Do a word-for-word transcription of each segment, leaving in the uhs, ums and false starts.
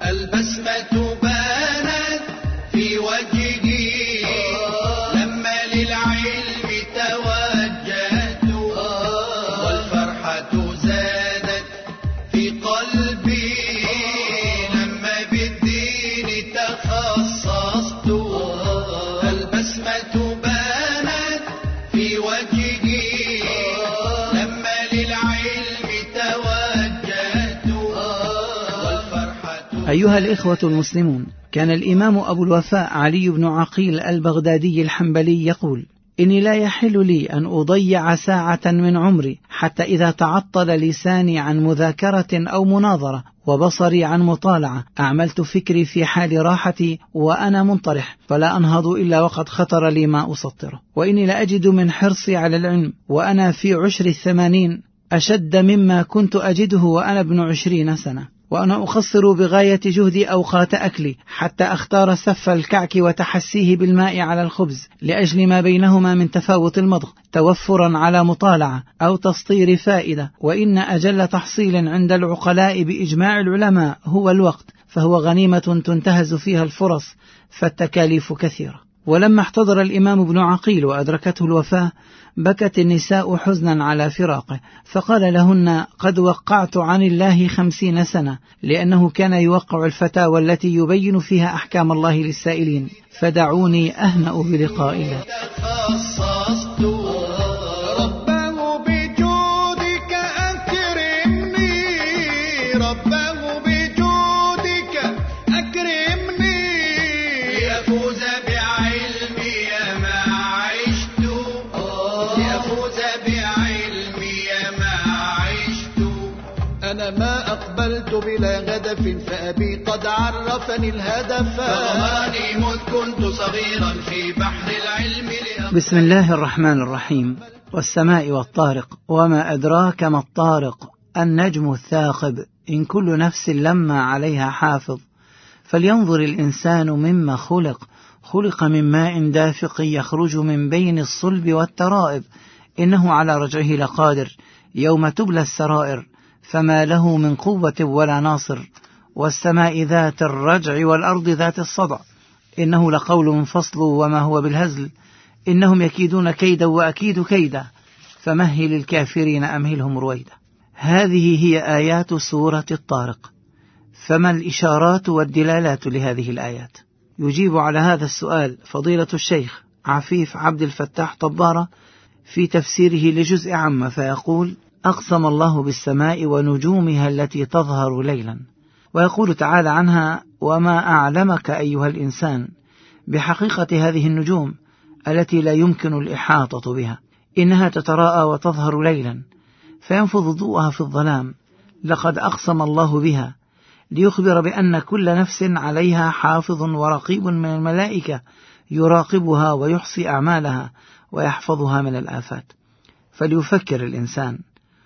البسمة بانت في وجهي لما للعلم توجهت، والفرحة زادت في قلبي لما بالدين تخصصت. البسمة بانت في وجهي لما للعلم توجهت، والفرحة. أيها الإخوة المسلمون، كان الإمام أبو الوفاء علي بن عقيل البغدادي الحنبلي يقول: إني لا يحل لي أن أضيع ساعة من عمري حتى إذا تعطل لساني عن مذاكرة أو مناظرة وبصري عن مطالعة أعملت فكري في حال راحتي وأنا منطرح، فلا أنهض إلا وقد خطر لي ما أسطره. وإني لأجد من حرصي على العلم وأنا في عشر الثمانين أشد مما كنت أجده وأنا ابن عشرين سنة، وأنا أخصر بغاية جهدي أوقات أكلي حتى أختار سف الكعك وتحسيه بالماء على الخبز لأجل ما بينهما من تفاوت المضغ، توفرا على مطالعة أو تسطير فائدة. وإن أجل تحصيل عند العقلاء بإجماع العلماء هو الوقت، فهو غنيمة تنتهز فيها الفرص، فالتكاليف كثيرة. ولما احتضر الإمام ابن عقيل وأدركته الوفاة بكت النساء حزنا على فراقه، فقال لهن: قد وقعت عن الله خمسين سنة، لأنه كان يوقع الفتاوى التي يبين فيها أحكام الله للسائلين، فدعوني أهنأ بلقاء الله. أنا ما أقبلت بلا هدف، فأبي قد عرفني الهدف، فغماني مذ كنت صغيرا في بحر العلم. بسم الله الرحمن الرحيم. والسماء والطارق، وما أدراك ما الطارق، النجم الثاقب، إن كل نفس لما عليها حافظ. فلينظر الإنسان مما خلق، خلق من ماء دافق يخرج من بين الصلب والترائب، إنه على رجعه لقادر، يوم تبلى السرائر، فما له من قوة ولا ناصر. والسماء ذات الرجع والأرض ذات الصدع، إنه لقول فصل وما هو بالهزل، إنهم يكيدون كيدا وأكيد كيدا، فمهل الكافرين أمهلهم رويدا. هذه هي آيات سورة الطارق. فما الإشارات والدلالات لهذه الآيات؟ يجيب على هذا السؤال فضيلة الشيخ عفيف عبد الفتاح طبارة في تفسيره لجزء عامة، فيقول: أقسم الله بالسماء ونجومها التي تظهر ليلا، ويقول تعالى عنها: وما أعلمك أيها الإنسان بحقيقة هذه النجوم التي لا يمكن الإحاطة بها، إنها تتراءى وتظهر ليلا فينفض ضوءها في الظلام. لقد أقسم الله بها ليخبر بأن كل نفس عليها حافظ ورقيب من الملائكة يراقبها ويحصي أعمالها ويحفظها من الآفات. فليفكر الإنسان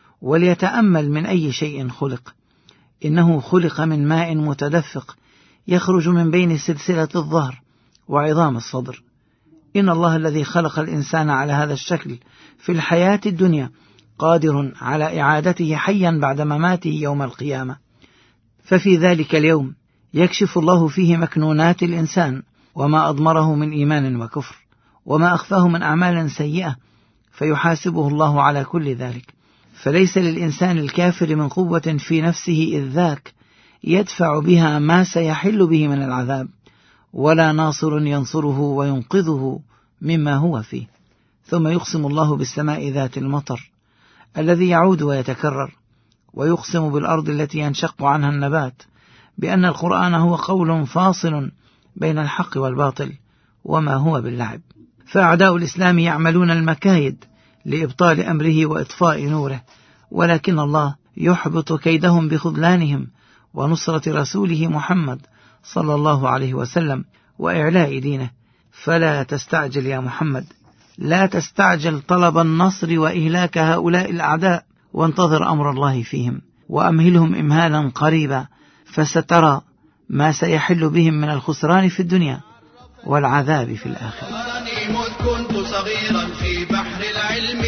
وليتأمل من أي شيء خلق. إنه خلق من ماء متدفق يخرج من بين سلسلة الظهر وعظام الصدر. إن الله الذي خلق الإنسان على هذا الشكل في الحياة الدنيا قادر على إعادته حيا بعد مماته يوم القيامة، ففي ذلك اليوم يكشف الله فيه مكنونات الإنسان وما أضمره من إيمان وكفر وما أخفاه من أعمال سيئة، فيحاسبه الله على كل ذلك. فليس للإنسان الكافر من قوة في نفسه إذ ذاك يدفع بها ما سيحل به من العذاب، ولا ناصر ينصره وينقذه مما هو فيه. ثم يقسم الله بالسماء ذات المطر الذي يعود ويتكرر، ويقسم بالأرض التي ينشق عنها النبات، بأن القرآن هو قول فاصل بين الحق والباطل وما هو باللعب. فأعداء الإسلام يعملون المكايد لإبطال أمره وإطفاء نوره، ولكن الله يحبط كيدهم بخذلانهم ونصرة رسوله محمد صلى الله عليه وسلم وإعلاء دينه. فلا تستعجل يا محمد، لا تستعجل طلب النصر وإهلاك هؤلاء الأعداء، وانتظر أمر الله فيهم وأمهلهم إمهالا قريبا، فسترى ما سيحل بهم من الخسران في الدنيا والعذاب في الآخرة. كنت صغيرا في بحر العلم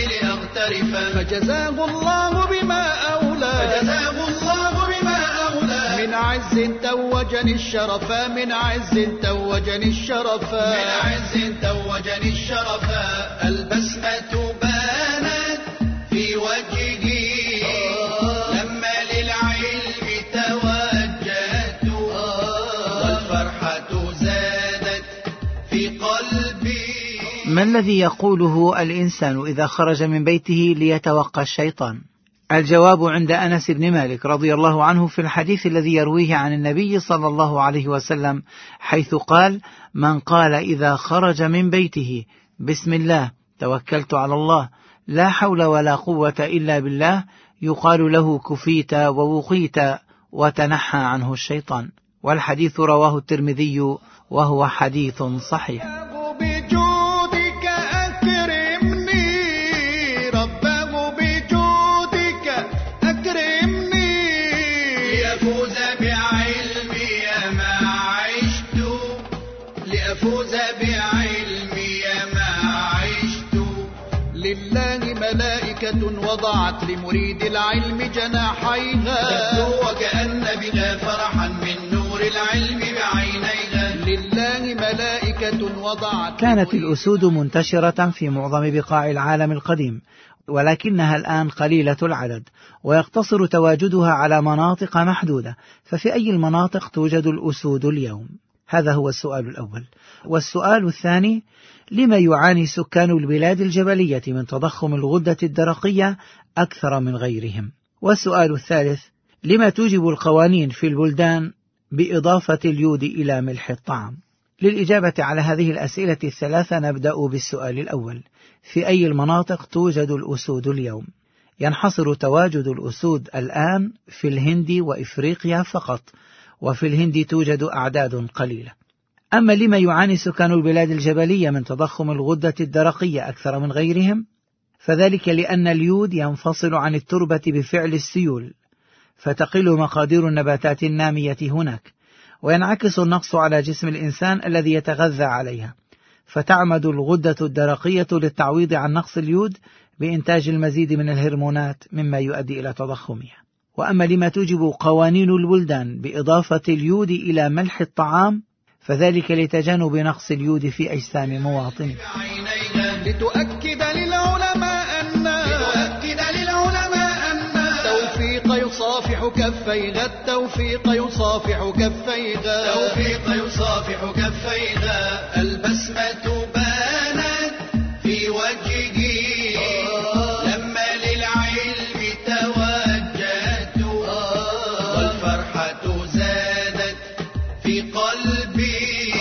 لأغترفا، فجزاه الله بما أولى، فجزاه الله بما أولى من عز توجني الشرفا من عز توجني الشرفا من عز توجني الشرفا البسمة بانت في وجهي لما للعلم توجهت والفرحة زادت في قلبي. ما الذي يقوله الإنسان إذا خرج من بيته ليتوقى الشيطان؟ الجواب عند أنس بن مالك رضي الله عنه في الحديث الذي يرويه عن النبي صلى الله عليه وسلم، حيث قال: من قال إذا خرج من بيته بسم الله توكلت على الله لا حول ولا قوة إلا بالله، يقال له كفيت ووقيت وتنحى عنه الشيطان. والحديث رواه الترمذي وهو حديث صحيح. لله ملائكة وضعت لمريد العلم جناحيها تبدو وكأن بها فرحا من نور العلم بعينيها. لله ملائكة وضعت. كانت الأسود منتشرة في معظم بقاع العالم القديم، ولكنها الآن قليلة العدد، ويقتصر تواجدها على مناطق محدودة. ففي أي المناطق توجد الأسود اليوم؟ هذا هو السؤال الأول. والسؤال الثاني: لما يعاني سكان البلاد الجبلية من تضخم الغدة الدرقية أكثر من غيرهم؟ والسؤال الثالث: لما توجب القوانين في البلدان بإضافة اليود إلى ملح الطعام؟ للإجابة على هذه الأسئلة الثلاثة نبدأ بالسؤال الأول: في أي المناطق توجد الأسود اليوم؟ ينحصر تواجد الأسود الآن في الهند وإفريقيا فقط، وفي الهند توجد أعداد قليلة. أما لما يعاني سكان البلاد الجبلية من تضخم الغدة الدرقية أكثر من غيرهم؟ فذلك لأن اليود ينفصل عن التربة بفعل السيول، فتقل مقادير النباتات النامية هناك، وينعكس النقص على جسم الإنسان الذي يتغذى عليها، فتعمد الغدة الدرقية للتعويض عن نقص اليود بإنتاج المزيد من الهرمونات مما يؤدي إلى تضخمها. وأما لما توجب قوانين البلدان بإضافة اليود إلى ملح الطعام، فذلك لتجنب نقص اليود في أجسام مواطنه. لتؤكد للعلماء أن لتؤكد للعلماء أن التوفيق يصافح كفيها التوفيق يصافح كفيها التوفيق يصافح كفيها البسمة بانت في وجهي لما للعلم توجهت والفرحة زادت في قلبي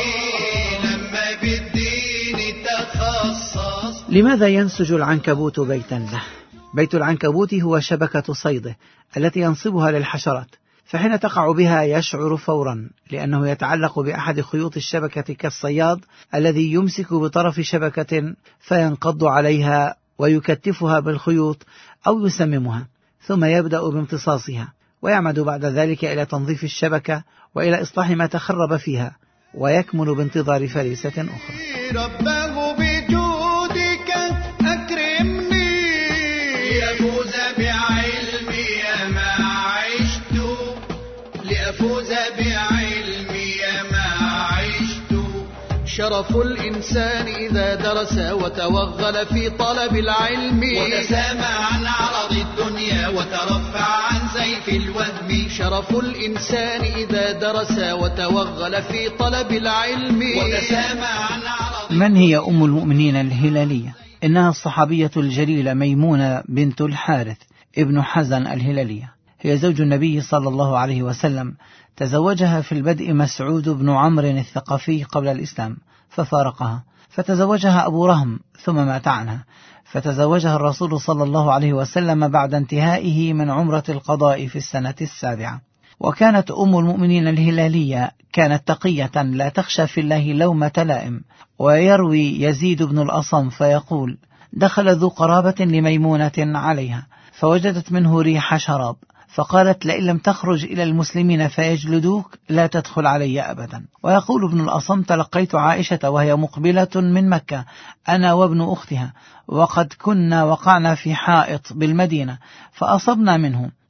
لما بالدين تخصص. لماذا ينسج العنكبوت بيتا له؟ بيت العنكبوت هو شبكة صيده التي ينصبها للحشرات، فحين تقع بها يشعر فورا، لأنه يتعلق بأحد خيوط الشبكة كالصياد الذي يمسك بطرف شبكة فينقض عليها ويكتفها بالخيوط أو يسممها، ثم يبدأ بامتصاصها، ويعمد بعد ذلك إلى تنظيف الشبكة وإلى إصلاح ما تخرب فيها، ويكمل بانتظار فريسة أخرى. رباه بجودك أكرمني لأفوز بعلمي ما عشت لأفوز بعلمي ما عشت. شرف الإنسان إذا درس وتوغل في طلب العلم وتسامى عن عرض الدنيا وترفع عن سيف الوهم. شرف الإنسان إذا درس وتوغل في طلب العلم وتسامى عن عرض. من هي أم المؤمنين الهلالية؟ إنها الصحابية الجليلة ميمونة بنت الحارث ابن حزن الهلالية، هي زوج النبي صلى الله عليه وسلم. تزوجها في البدء مسعود بن عمرو الثقفي قبل الإسلام ففارقها، فتزوجها أبو رهم ثم مات عنها، فتزوجها الرسول صلى الله عليه وسلم بعد انتهائه من عمرة القضاء في السنة السابعة. وكانت أم المؤمنين الهلالية كانت تقية لا تخشى في الله لومة لائم. ويروي يزيد بن الأصم فيقول: دخل ذو قرابة لميمونة عليها فوجدت منه ريح شراب، فقالت: لئن لم تخرج إلى المسلمين فيجلدوك لا تدخل علي أبدا. ويقول ابن الأصم: تلقيت عائشة وهي مقبلة من مكة أنا وابن أختها، وقد كنا وقعنا في حائط بالمدينة فأصبنا منه،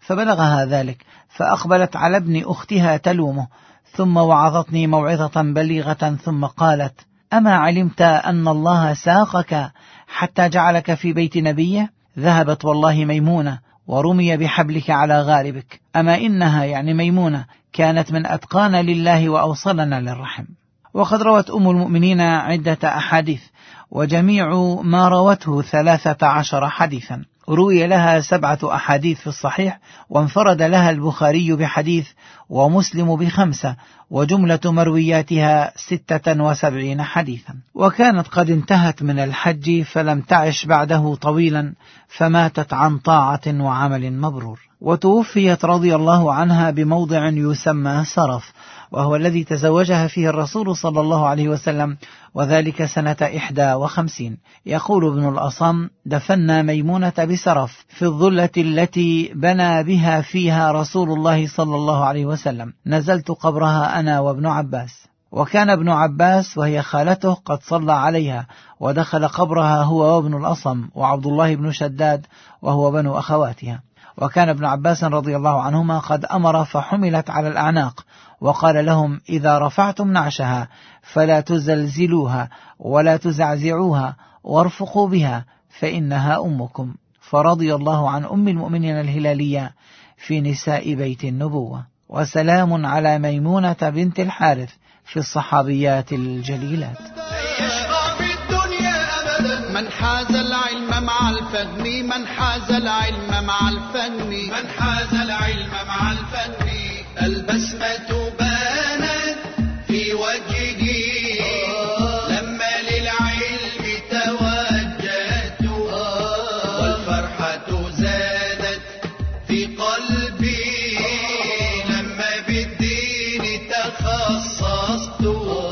فبلغها ذلك، فأقبلت على ابن أختها تلومه، ثم وعظتني موعظة بليغة، ثم قالت: أما علمت أن الله ساقك حتى جعلك في بيت نبيه؟ ذهبت والله ميمونة ورمي بحبلك على غاربك. أما إنها يعني ميمونة كانت من أتقانا لله وأوصلنا للرحم. وقد روت أم المؤمنين عدة أحاديث، وجميع ما روته ثلاثة عشر حديثا. روي لها سبعة أحاديث في الصحيح، وانفرد لها البخاري بحديث ومسلم بخمسة، وجملة مروياتها ستة وسبعين حديثا. وكانت قد انتهت من الحج فلم تعش بعده طويلا، فماتت عن طاعة وعمل مبرور. وتوفيت رضي الله عنها بموضع يسمى سرف، وهو الذي تزوجها فيه الرسول صلى الله عليه وسلم، وذلك سنة إحدى وخمسين. يقول ابن الأصم: دفنا ميمونة بسرف في الظلة التي بنى بها فيها رسول الله صلى الله عليه وسلم. نزلت قبرها أنا وابن عباس، وكان ابن عباس وهي خالته قد صلى عليها، ودخل قبرها هو وابن الأصم وعبد الله بن شداد وهو بنو أخواتها. وكان ابن عباس رضي الله عنهما قد أمر فحملت على الأعناق، وقال لهم: إذا رفعتم نعشها فلا تزلزلوها ولا تزعزعوها وارفقوا بها فإنها أمكم. فرضي الله عن أم المؤمنين الهلالية في نساء بيت النبوة. وسلام على ميمونة بنت الحارث في الصحابيات الجليلات. من حاز العلم مع الفهم من حاز العلم مع الفن من حاز العلم مع الفن البسمة بانت في وجهه لما للعلم توجهت والفرحة زادت في قلبي لما بالدين تخصصت.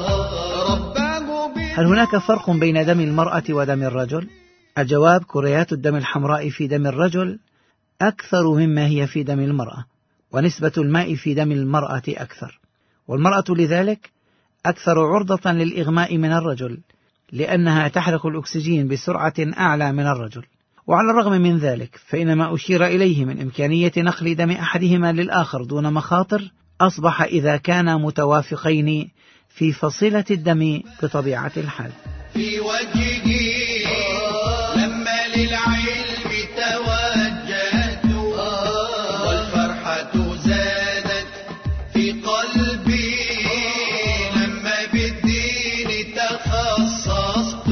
هل هناك فرق بين دم المرأة ودم الرجل؟ الجواب: كريات الدم الحمراء في دم الرجل أكثر مما هي في دم المرأة، ونسبة الماء في دم المرأة أكثر، والمرأة لذلك أكثر عرضة للإغماء من الرجل، لأنها تحرق الأكسجين بسرعة أعلى من الرجل. وعلى الرغم من ذلك فإن ما أشير إليه من إمكانية نقل دم أحدهما للآخر دون مخاطر أصبح إذا كانا متوافقين في فصيلة الدم بطبيعة الحال. في وجهي لما للعلم توجهت والفرحة زادت في قلبي لما بالدين تخصصت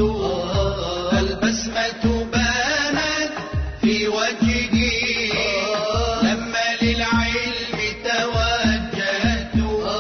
البسمة بانت في وجهي لما للعلم توجهت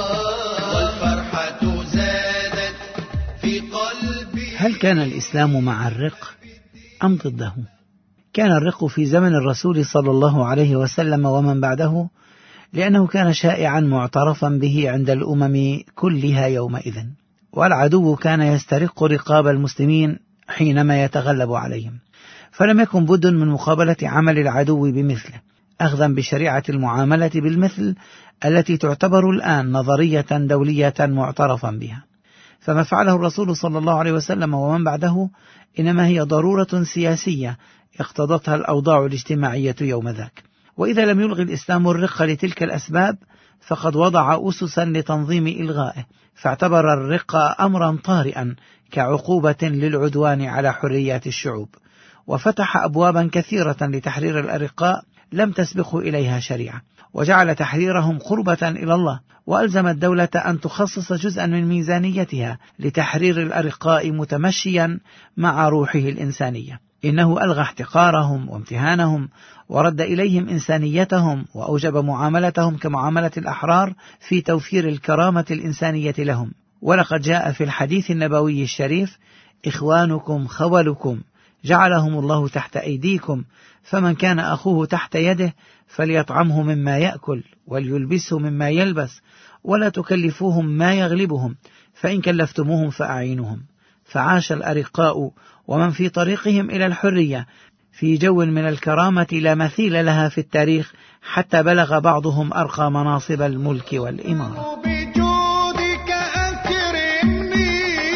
والفرحة زادت في قلبي. هل كان الإسلام مع الرق أم ضده؟ كان الرق في زمن الرسول صلى الله عليه وسلم ومن بعده، لأنه كان شائعا معترفا به عند الأمم كلها يومئذ، والعدو كان يسترق رقاب المسلمين حينما يتغلب عليهم، فلم يكن بد من مقابلة عمل العدو بمثله، أخذا بشريعة المعاملة بالمثل التي تعتبر الآن نظرية دولية معترفا بها. فما فعله الرسول صلى الله عليه وسلم ومن بعده إنما هي ضرورة سياسية اقتضتها الأوضاع الاجتماعية يوم ذاك. وإذا لم يلغي الإسلام الرق لتلك الأسباب فقد وضع أسسا لتنظيم إلغائه، فاعتبر الرق أمرا طارئا كعقوبة للعدوان على حريات الشعوب، وفتح أبوابا كثيرة لتحرير الأرقاء لم تسبقه إليها شريعة، وجعل تحريرهم قربة إلى الله، وألزم الدولة أن تخصص جزءا من ميزانيتها لتحرير الأرقاء متمشيا مع روحه الإنسانية. إنه ألغى احتقارهم وامتهانهم ورد إليهم إنسانيتهم، وأوجب معاملتهم كمعاملة الأحرار في توفير الكرامة الإنسانية لهم. ولقد جاء في الحديث النبوي الشريف: إخوانكم خولكم جعلهم الله تحت أيديكم، فمن كان أخوه تحت يده فليطعمه مما يأكل وليلبسه مما يلبس، ولا تكلفوهم ما يغلبهم، فإن كلفتموهم فأعينوهم. فعاش الأرقاء ومن في طريقهم إلى الحرية في جو من الكرامة لا مثيل لها في التاريخ، حتى بلغ بعضهم أرقى مناصب الملك والإمارة. بجودك أكرمني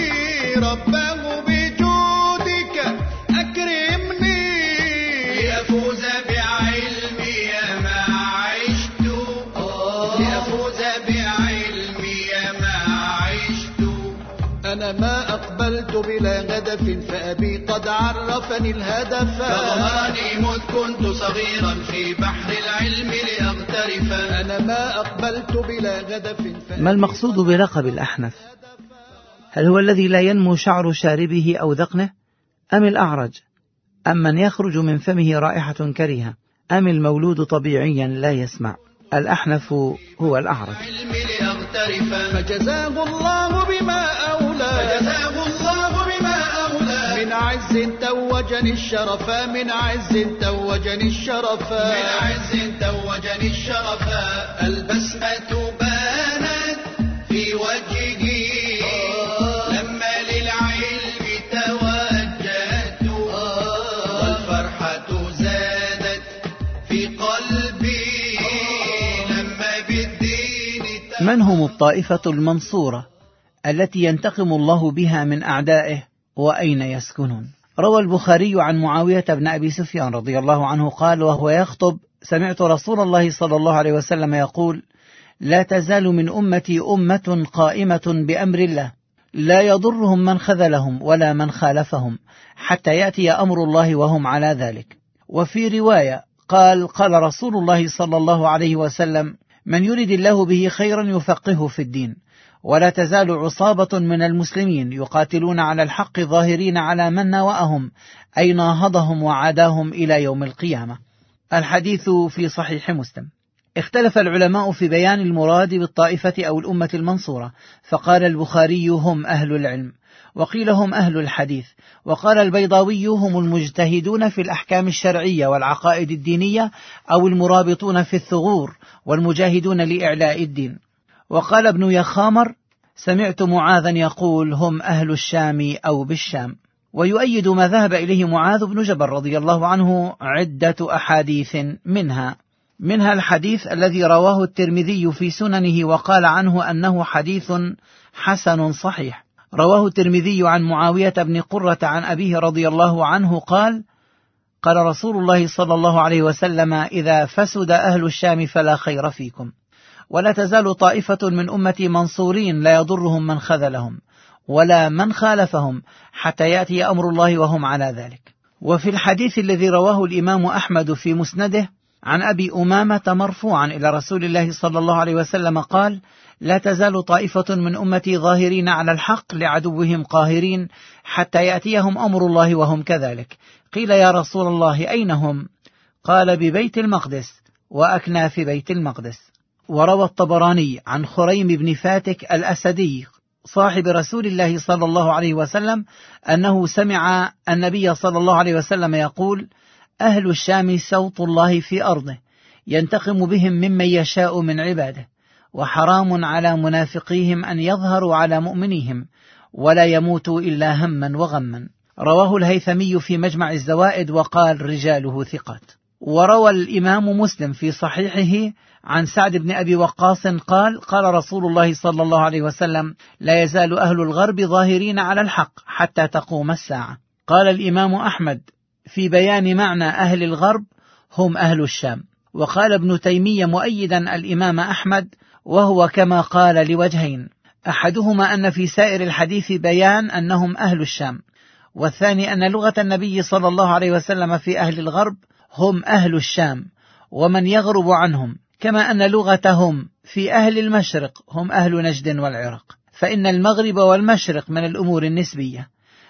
ربه، بجودك أكرمني لأفوز بعلمي مع أنا ما أقبلت بلا غدف فأبي قد عرفني الهدف فضماني مذ كنت صغيرا في بحر العلم لأغترفا أنا ما أقبلت بلا غدف. ما المقصود بلقب الأحنف؟ هل هو الذي لا ينمو شعر شاربه أو ذقنه، أم الأعرج، أم من يخرج من فمه رائحة كريهة، أم المولود طبيعيا لا يسمع؟ الأحنف هو الأعرج. فجزاه الله بما أولى فجزاه الله بما أولى من عز توجني الشرفا من عز توجني الشرفا من عز توجني الشرفا البسمة بانت في وجهه لما للعلم توجهت والفرحة زادت في قلبي لما بالدين. من هم الطائفة المنصورة التي ينتقم الله بها من أعدائه وأين يسكنون؟ روى البخاري عن معاوية بن أبي سفيان رضي الله عنه قال وهو يخطب: سمعت رسول الله صلى الله عليه وسلم يقول: لا تزال من أمتي أمة قائمة بأمر الله لا يضرهم من خذلهم ولا من خالفهم حتى يأتي أمر الله وهم على ذلك. وفي رواية قال: قال رسول الله صلى الله عليه وسلم: من يرد الله به خيرا يفقهه في الدين. ولا تزال عصابة من المسلمين يقاتلون على الحق ظاهرين على من ناوأهم أي ناهضهم وعاداهم إلى يوم القيامة. الحديث في صحيح مسلم. اختلف العلماء في بيان المراد بالطائفة أو الأمة المنصورة، فقال البخاري: هم أهل العلم، وقيل هم أهل الحديث، وقال البيضاوي: هم المجتهدون في الأحكام الشرعية والعقائد الدينية أو المرابطون في الثغور والمجاهدون لإعلاء الدين. وقال ابن يخامر: سمعت معاذا يقول: هم أهل الشام أو بالشام. ويؤيد ما ذهب إليه معاذ بن جبل رضي الله عنه عدة أحاديث منها منها الحديث الذي رواه الترمذي في سننه وقال عنه أنه حديث حسن صحيح. رواه الترمذي عن معاوية بن قرة عن أبيه رضي الله عنه قال: قال رسول الله صلى الله عليه وسلم: إذا فسد أهل الشام فلا خير فيكم، ولا تزال طائفة من أمتي منصورين لا يضرهم من خذلهم ولا من خالفهم حتى يأتي أمر الله وهم على ذلك. وفي الحديث الذي رواه الإمام أحمد في مسنده عن أبي أمامة مرفوعا إلى رسول الله صلى الله عليه وسلم قال: لا تزال طائفة من أمتي ظاهرين على الحق لعدوهم قاهرين حتى يأتيهم أمر الله وهم كذلك. قيل: يا رسول الله أين هم؟ قال: ببيت المقدس وأكناف بيت المقدس. وروى الطبراني عن خريم بن فاتك الأسدي صاحب رسول الله صلى الله عليه وسلم أنه سمع النبي صلى الله عليه وسلم يقول: أهل الشام سوط الله في أرضه ينتقم بهم ممن يشاء من عباده، وحرام على منافقيهم أن يظهروا على مؤمنيهم ولا يموتوا إلا هما وغما. رواه الهيثمي في مجمع الزوائد وقال: رجاله ثقات. وروى الإمام مسلم في صحيحه عن سعد بن أبي وقاص قال: قال رسول الله صلى الله عليه وسلم: لا يزال أهل الغرب ظاهرين على الحق حتى تقوم الساعة. قال الإمام أحمد في بيان معنى أهل الغرب: هم أهل الشام. وقال ابن تيمية مؤيدا الإمام أحمد، وهو كما قال لوجهين: أحدهما أن في سائر الحديث بيان أنهم أهل الشام، والثاني أن لغة النبي صلى الله عليه وسلم في أهل الغرب هم أهل الشام ومن يغرب عنهم، كما أن لغتهم في أهل المشرق هم أهل نجد والعراق، فإن المغرب والمشرق من الأمور النسبية،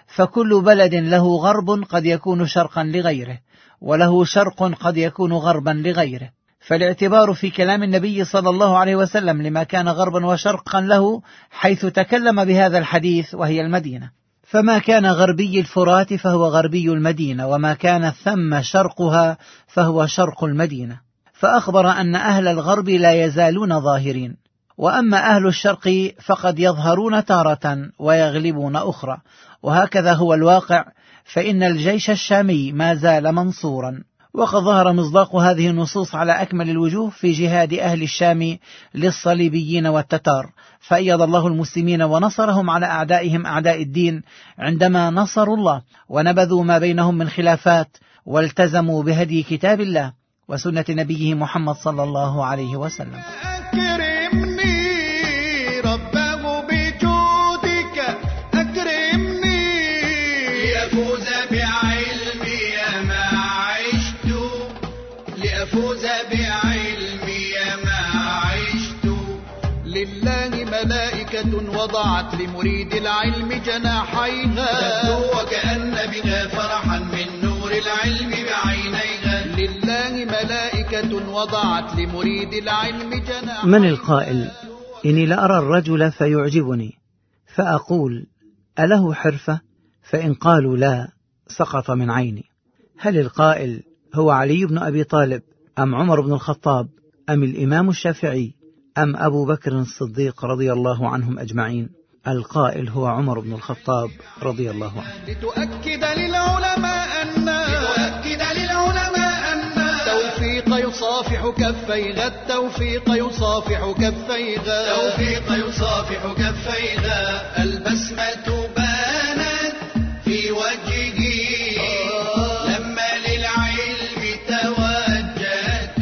فكل بلد له غرب قد يكون شرقا لغيره، وله شرق قد يكون غربا لغيره، فالاعتبار في كلام النبي صلى الله عليه وسلم لما كان غربا وشرقا له حيث تكلم بهذا الحديث وهي المدينة. فما كان غربي الفرات فهو غربي المدينة، وما كان ثم شرقها فهو شرق المدينة. فأخبر أن أهل الغرب لا يزالون ظاهرين، وأما أهل الشرق فقد يظهرون تارة ويغلبون أخرى، وهكذا هو الواقع، فإن الجيش الشامي ما زال منصورا. وقد ظهر مصداق هذه النصوص على أكمل الوجوه في جهاد أهل الشام للصليبيين والتتار، فأيد الله المسلمين ونصرهم على أعدائهم أعداء الدين عندما نصروا الله ونبذوا ما بينهم من خلافات والتزموا بهدي كتاب الله وسنة نبيه محمد صلى الله عليه وسلم. أكرمني ربه بجودك لله ملائكة وضعت لمريد العلم جناحيها تبدو وكأن بها فرحا من نور العلم بعينيها. لله ملائكة وضعت لمريد العلم جناحيها. من القائل إني لأرى الرجل فيعجبني فأقول أله حرفة؟ فإن قالوا لا سقط من عيني. هل القائل هو علي بن أبي طالب أم عمر بن الخطاب أم الإمام الشافعي أم أبو بكر الصديق رضي الله عنهم أجمعين؟ القائل هو عمر بن الخطاب رضي الله عنه. لتؤكد للعلماء أن لتؤكد للعلماء أن التوفيق يصافح كفيها التوفيق يصافح كفيها التوفيق يصافح كفيها. البسمة بانت في وجهه لما للعلم توجهت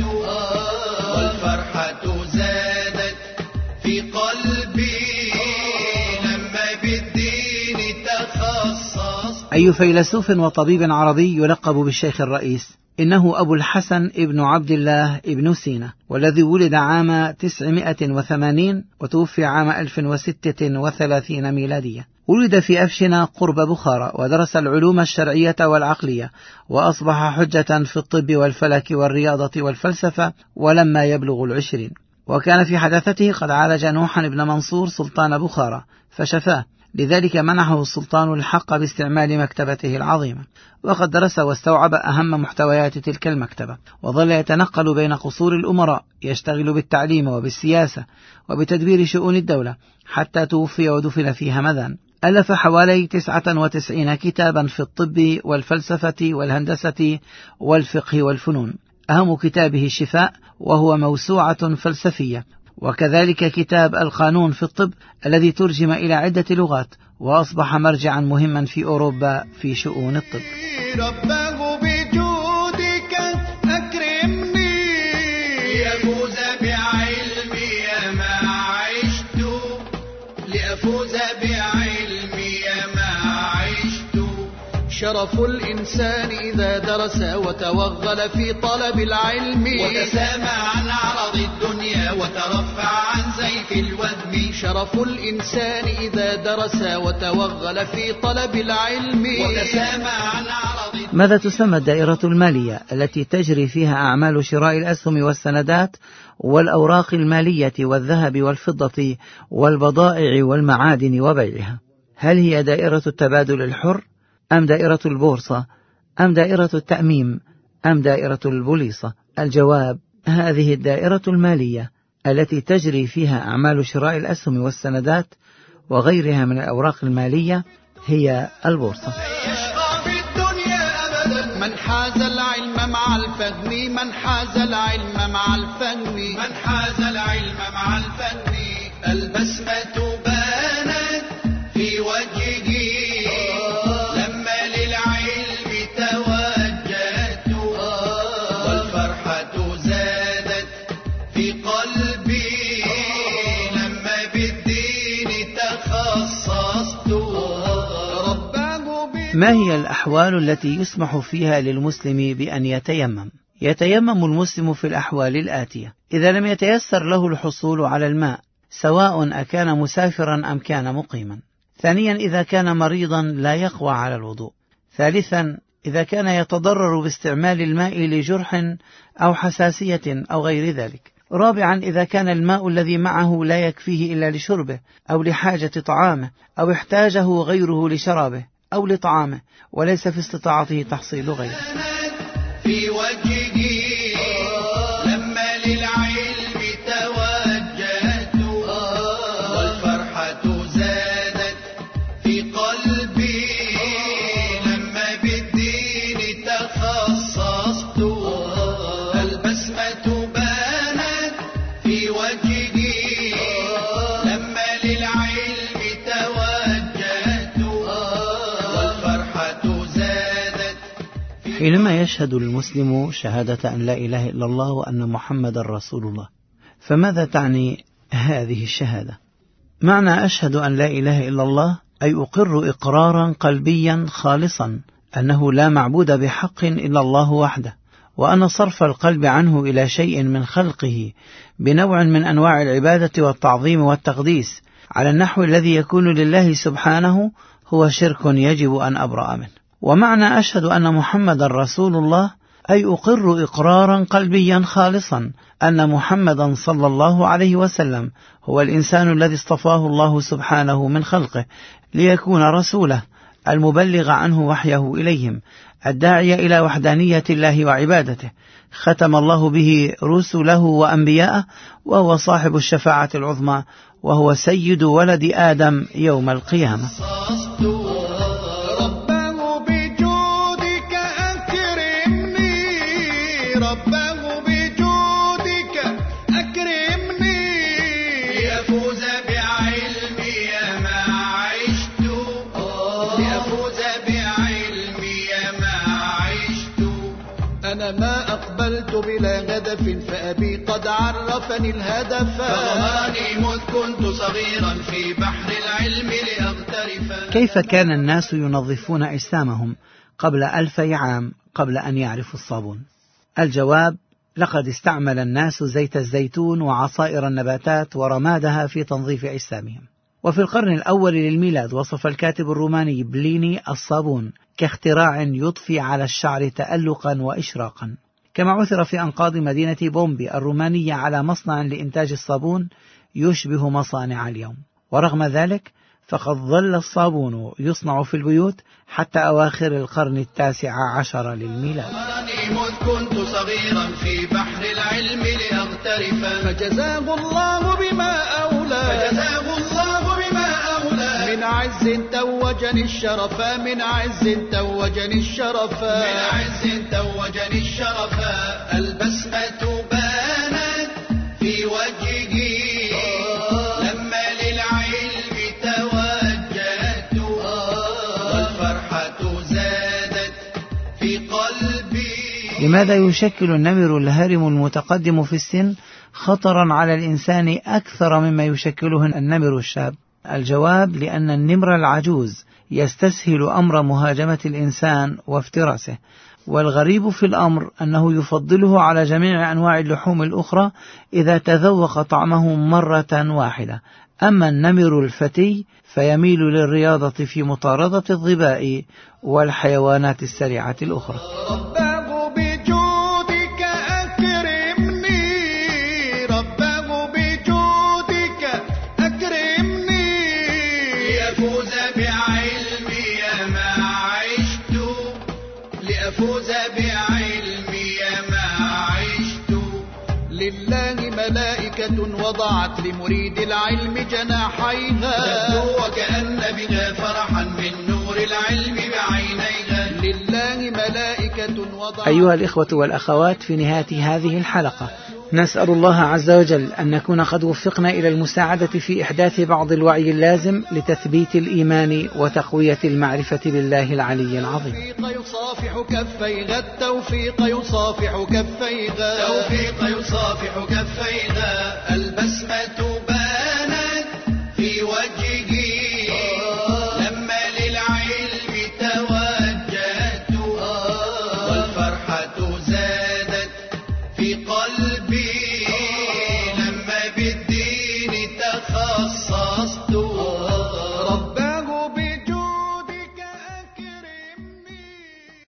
والفرحة زادت في قلبي لما بالدين تخصصت. أي فيلسوف وطبيب عربي يلقب بالشيخ الرئيس إنه أبو الحسن ابن عبد الله ابن سينا، والذي ولد عام تسعمائة وثمانين وتوفي عام ألف وستة وثلاثين ميلادية. ولد في أفشنا قرب بخارى، ودرس العلوم الشرعية والعقلية، وأصبح حجة في الطب والفلك والرياضة والفلسفة ولما يبلغ العشرين. وكان في حداثته قد عالج نوحا بن منصور سلطان بخارى فشفاه، لذلك منحه السلطان الحق باستعمال مكتبته العظيمة. وقد درس واستوعب أهم محتويات تلك المكتبة، وظل يتنقل بين قصور الأمراء يشتغل بالتعليم وبالسياسة وبتدبير شؤون الدولة حتى توفي ودفن في همذان. ألف حوالي تسعة وتسعين كتابا في الطب والفلسفة والهندسة والفقه والفنون. أهم كتابه الشفاء، وهو موسوعة فلسفية، وكذلك كتاب القانون في الطب الذي ترجم إلى عدة لغات وأصبح مرجعا مهما في أوروبا في شؤون الطب. رباه بجودك أكرمني لأفوز بعلمي ما عشت لأفوز بعلمي ما عشت. شرف الإنسان إذا درس وتوغل في طلب العلم وتسامى عن عرض الدنيا وترفع عن سيف الوذم. شرف الإنسان إذا درس وتوغل في طلب العلم وتسامى عن عرض. ماذا تسمى الدائرة المالية التي تجري فيها أعمال شراء الأسهم والسندات والأوراق المالية والذهب والفضة والبضائع والمعادن وبيعها؟ هل هي دائرة التبادل الحر أم دائرة البورصة أم دائرة التأميم أم دائرة البوليصة؟ الجواب: هذه الدائرة المالية التي تجري فيها أعمال شراء الأسهم والسندات وغيرها من الأوراق المالية هي البورصة. من حاز العلم مع الفهم من حاز العلم مع الفهم من حاز العلم مع الفهم. البسمة بانت في وجهه لما للعلم توجهت والفرحة زادت في قلبي لما بالدين تخصصت. ما هي الأحوال التي يسمح فيها للمسلم بأن يتيمم؟ يتيمم المسلم في الأحوال الآتية: إذا لم يتيسر له الحصول على الماء سواء أكان مسافرا أم كان مقيما. ثانيا، إذا كان مريضا لا يقوى على الوضوء. ثالثا، إذا كان يتضرر باستعمال الماء لجرح أو حساسية أو غير ذلك. رابعا، إذا كان الماء الذي معه لا يكفيه إلا لشربه أو لحاجة طعامه أو احتاجه غيره لشرابه أو لطعامه وليس في استطاعته تحصيل غيره. في وجهه لما للعلم توجهت والفرحة زادت في قلبي لما بالدين تخصصت. البسمة بانت في وجهه لما للعلم توجهت والفرحة زادت. حينما يشهد المسلم شهادة أن لا إله إلا الله وأن محمد رسول الله، فماذا تعني هذه الشهادة؟ معنى أشهد أن لا إله إلا الله أي أقر إقرارا قلبيا خالصا أنه لا معبود بحق إلا الله وحده، وأن صرف القلب عنه إلى شيء من خلقه بنوع من أنواع العبادة والتعظيم والتقديس على النحو الذي يكون لله سبحانه هو شرك يجب أن أبرأ منه. ومعنى أشهد أن محمد رسول الله أي أقر إقرارا قلبيا خالصا أن محمدا صلى الله عليه وسلم هو الإنسان الذي اصطفاه الله سبحانه من خلقه ليكون رسوله المبلغ عنه وحيه إليهم، الداعي إلى وحدانية الله وعبادته، ختم الله به رسله وأنبياءه، وهو صاحب الشفاعة العظمى، وهو سيد ولد آدم يوم القيامة. أنا ما أقبلت بلا هدف فأبي قد عرفني الهدف فرماني مذ كنت صغيرا في بحر العلم لأغترف. كيف كان الناس ينظفون أجسامهم قبل ألفي عام قبل أن يعرفوا الصابون؟ الجواب: لقد استعمل الناس زيت الزيتون وعصائر النباتات ورمادها في تنظيف أجسامهم. وفي القرن الأول للميلاد وصف الكاتب الروماني بليني الصابون كاختراع يضفي على الشعر تألقا وإشراقا، كما عثر في أنقاض مدينة بومبي الرومانية على مصنع لإنتاج الصابون يشبه مصانع اليوم. ورغم ذلك فقد ظل الصابون يصنع في البيوت حتى أواخر القرن التاسع عشر للميلاد. مذ كنت صغيرا في بحر العلم لأغترف فجزاه الله بما أولى فجزاه الله بما أولى من عز توجني الشرف من عز توجني الشرف من عز توجني الشرف البسمة بانت في وجهه لما للعلم توجهت والفرحة زادت في قلبي. لماذا يشكل النمر الهرم المتقدم في السن خطرا على الإنسان أكثر مما يشكله النمر الشاب؟ الجواب: لأن النمر العجوز يستسهل أمر مهاجمة الإنسان وافتراسه، والغريب في الأمر أنه يفضله على جميع أنواع اللحوم الأخرى إذا تذوق طعمه مرة واحدة. أما النمر الفتي فيميل للرياضة في مطاردة الظباء والحيوانات السريعة الأخرى. لله ملائكة وضعت لمريد العلم جناحيها تبدو وكأن بها فرحا من نور العلم بعينيها. لله ملائكة وضعت. أيها الإخوة والأخوات، في نهاية هذه الحلقة نسأل الله عز وجل أن نكون قد وفقنا إلى المساعدة في إحداث بعض الوعي اللازم لتثبيت الإيمان وتقوية المعرفة بالله العلي العظيم. يصافح كفيها التوفيق يصافح كفيها توفيق يصافح كفيها البسمة بانت في وجهه